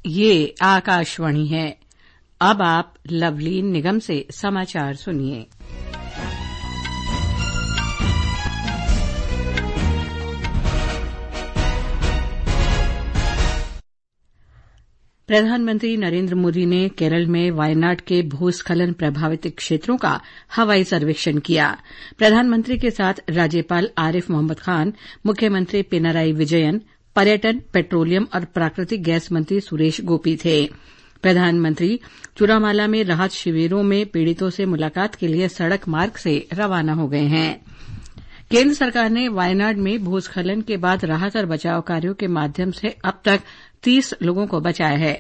ये आकाशवाणी है। अब आप लवलीन निगम से समाचार सुनिए। प्रधानमंत्री नरेंद्र मोदी ने केरल में वायनाड के भूस्खलन प्रभावित क्षेत्रों का हवाई सर्वेक्षण किया। प्रधानमंत्री के साथ राज्यपाल आरिफ मोहम्मद खान, मुख्यमंत्री पिनाराई विजयन, पर्यटन, पेट्रोलियम और प्राकृतिक गैस मंत्री सुरेश गोपी थे। प्रधानमंत्री चुरामाला में राहत शिविरों में पीड़ितों से मुलाकात के लिए सड़क मार्ग से रवाना हो गए हैं। केंद्र सरकार ने वायनाड में भूस्खलन के बाद राहत और बचाव कार्यों के माध्यम से अब तक 30 लोगों को बचाया है।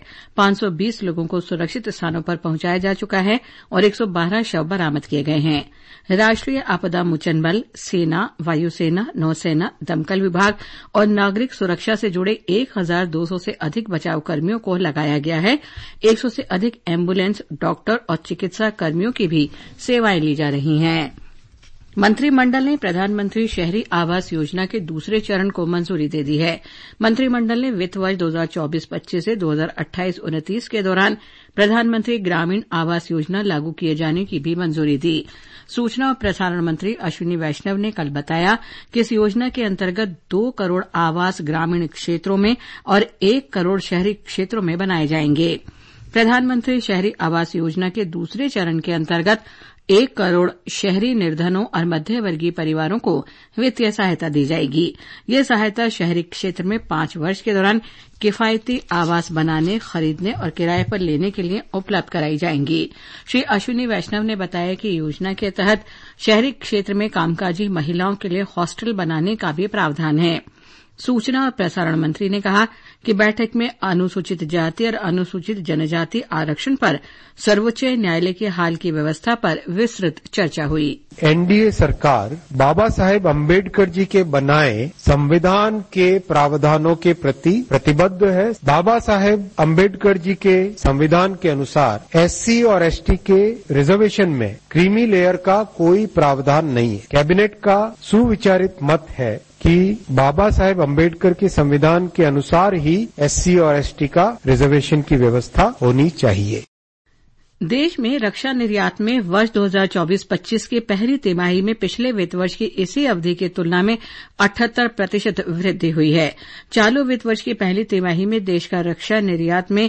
520 लोगों को सुरक्षित स्थानों पर पहुंचाया जा चुका है और 112 शव बरामद किए गए हैं। राष्ट्रीय आपदा मोचन बल, सेना, वायुसेना, नौसेना, दमकल विभाग और नागरिक सुरक्षा से जुड़े 1200 से अधिक बचाव कर्मियों को लगाया गया है। 100 से अधिक एम्बुलेंस, डॉक्टर और चिकित्सा कर्मियों की भी सेवाएं ली जा रही हैं। मंत्रिमंडल ने प्रधानमंत्री शहरी आवास योजना के दूसरे चरण को मंजूरी दे दी है। मंत्रिमंडल ने वित्त वर्ष 2024-25 से 2028-29 के दौरान प्रधानमंत्री ग्रामीण आवास योजना लागू किए जाने की भी मंजूरी दी। सूचना और प्रसारण मंत्री अश्विनी वैष्णव ने कल बताया कि इस योजना के अंतर्गत 2 करोड़ आवास ग्रामीण क्षेत्रों में और 1 करोड़ शहरी क्षेत्रों में बनाए जाएंगे। प्रधानमंत्री शहरी आवास योजना के दूसरे चरण के अंतर्गत 1 करोड़ शहरी निर्धनों और मध्यवर्गीय परिवारों को वित्तीय सहायता दी जाएगी। ये सहायता शहरी क्षेत्र में 5 वर्ष के दौरान किफायती आवास बनाने, खरीदने और किराए पर लेने के लिए उपलब्ध कराई जाएंगी। श्री अश्विनी वैष्णव ने बताया कि योजना के तहत शहरी क्षेत्र में कामकाजी महिलाओं के लिए हॉस्टल बनाने का भी प्रावधान है। सूचना और प्रसारण मंत्री ने कहा कि बैठक में अनुसूचित जाति और अनुसूचित जनजाति आरक्षण पर सर्वोच्च न्यायालय के हाल की व्यवस्था पर विस्तृत चर्चा हुई। एनडीए सरकार बाबा साहेब अम्बेडकर जी के बनाए संविधान के प्रावधानों के प्रति प्रतिबद्ध है। बाबा साहेब अम्बेडकर जी के संविधान के अनुसार एससी और एसटी के रिजर्वेशन में क्रीमी लेयर का कोई प्रावधान नहीं है। कैबिनेट का सुविचारित मत है कि बाबा साहेब अम्बेडकर के संविधान के अनुसार ही एससी और एसटी का रिजर्वेशन की व्यवस्था होनी चाहिए। देश में रक्षा निर्यात में वर्ष 2024-25 की पहली तिमाही में पिछले वित्त वर्ष की इसी अवधि की तुलना में 78% वृद्धि हुई है। चालू वित्त वर्ष की पहली तिमाही में देश का रक्षा निर्यात में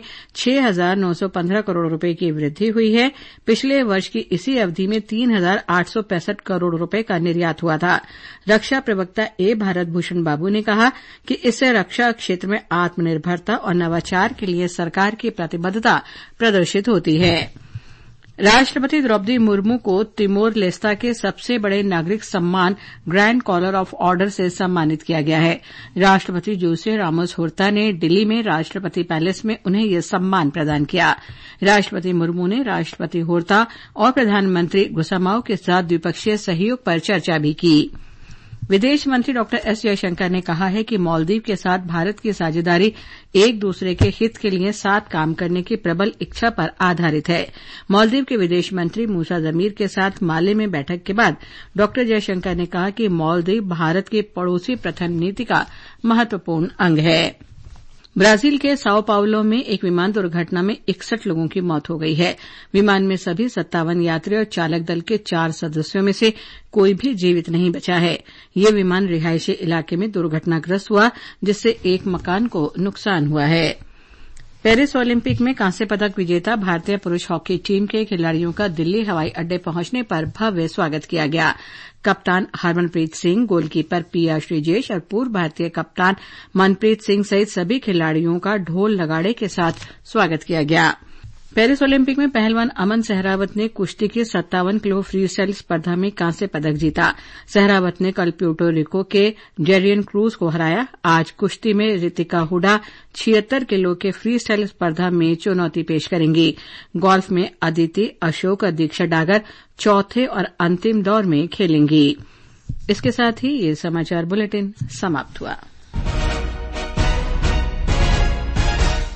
6,915 करोड़ रुपए की वृद्धि हुई है। पिछले वर्ष की इसी अवधि में 3,865 करोड़ रुपए का निर्यात हुआ था। रक्षा प्रवक्ता ए भारत भूषण बाबू ने कहा कि इससे रक्षा क्षेत्र में आत्मनिर्भरता और नवाचार के लिए सरकार की प्रतिबद्धता प्रदर्शित होती है। राष्ट्रपति द्रौपदी मुर्मू को तिमोर लेस्ता के सबसे बड़े नागरिक सम्मान ग्रैंड कॉलर ऑफ ऑर्डर से सम्मानित किया गया है। राष्ट्रपति जोसे रामोस हुर्ता ने दिल्ली में राष्ट्रपति पैलेस में उन्हें यह सम्मान प्रदान किया। राष्ट्रपति मुर्मू ने राष्ट्रपति हुर्ता और प्रधानमंत्री गुसामाओ के साथ द्विपक्षीय सहयोग पर चर्चा भी की। विदेश मंत्री डॉ एस जयशंकर ने कहा है कि मालदीव के साथ भारत की साझेदारी एक दूसरे के हित के लिए साथ काम करने की प्रबल इच्छा पर आधारित है। मालदीव के विदेश मंत्री मूसा जमीर के साथ माले में बैठक के बाद डॉ जयशंकर ने कहा कि मालदीव भारत की पड़ोसी प्रथम नीति का महत्वपूर्ण अंग है। ब्राजील के साओ पाउलो में एक विमान दुर्घटना में 61 लोगों की मौत हो गई है। विमान में सभी 57 यात्री और चालक दल के 4 सदस्यों में से कोई भी जीवित नहीं बचा है। यह विमान रिहायशी इलाके में दुर्घटनाग्रस्त हुआ, जिससे एक मकान को नुकसान हुआ है। पेरिस ओलंपिक में कांस्य पदक विजेता भारतीय पुरुष हॉकी टीम के खिलाड़ियों का दिल्ली हवाई अड्डे पहुंचने पर भव्य स्वागत किया गया। कप्तान हरमनप्रीत सिंह, गोलकीपर पिया श्रीजेश और पूर्व भारतीय कप्तान मनप्रीत सिंह सहित सभी खिलाड़ियों का ढोल नगाड़े के साथ स्वागत किया गया। पेरिस ओलंपिक में पहलवान अमन सहरावत ने कुश्ती की 57 किलो फ्री स्टाइल स्पर्धा में कांस्य पदक जीता। सहरावत ने कल प्यूर्टो रिको के जेरियन क्रूज को हराया। आज कुश्ती में रितिका हुडा 76 किलो के फ्री स्टाइल स्पर्धा में चुनौती पेश करेंगी। गोल्फ में अदिति, अशोक और दीक्षा डागर चौथे और अंतिम दौर में खेलेंगी। इसके साथ ही ये समाचार बुलेटिन समाप्त हुआ।